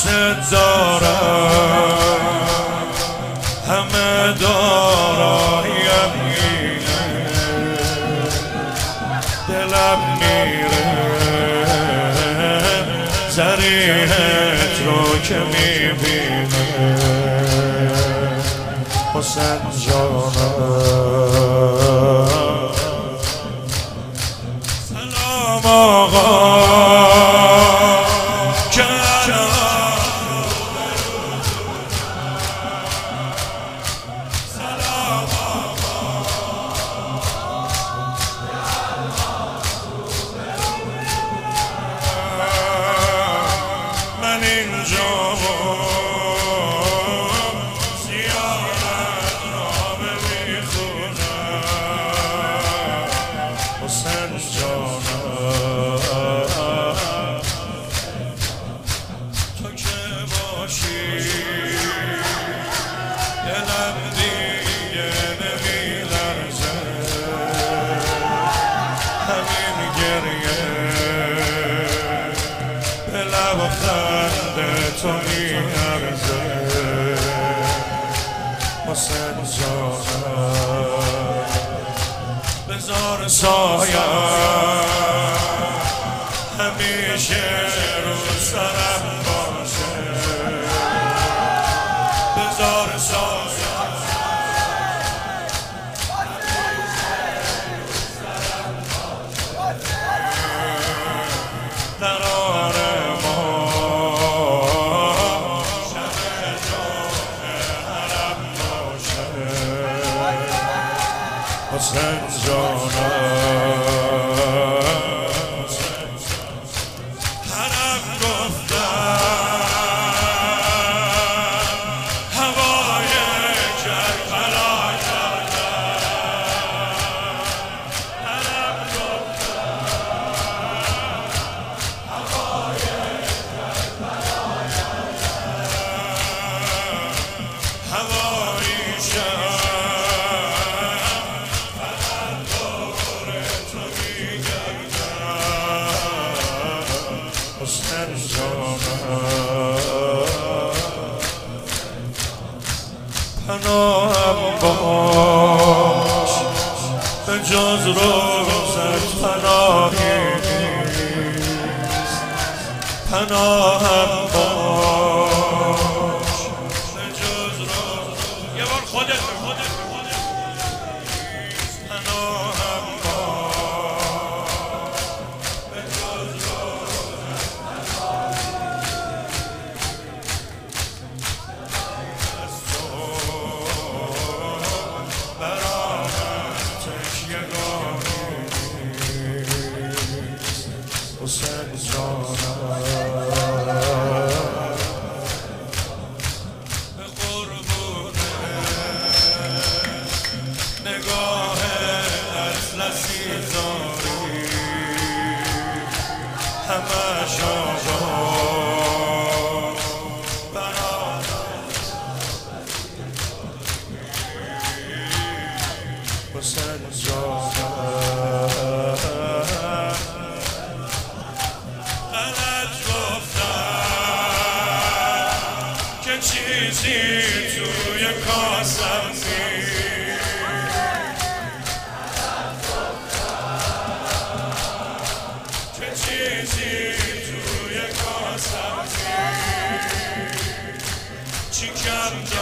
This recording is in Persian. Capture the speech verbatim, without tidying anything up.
دوست دارم، همه دارایم اینه، دلم میره زریحت رو که میبینه. حسین جانم سلام آقا تو میارزه. حسین جانم بذار سایم همیشه رو سرم باشه، بذار سایم در حسین جانم حرم گفتم هوای کربلا کردم، حرم گفتم هوای کربلا کردم، هوایی شد حسین جانم پناهم باش به جز روزت پناهی نیست، پناهم باش به جز روزت یه بار خودت خودت پناهم حسین جانم به قربون نگاه اطلسی زاری همش آقا حسین جانم چیزی توی کاسم نیست، چه چیزی توی کاسم نیست، چی کم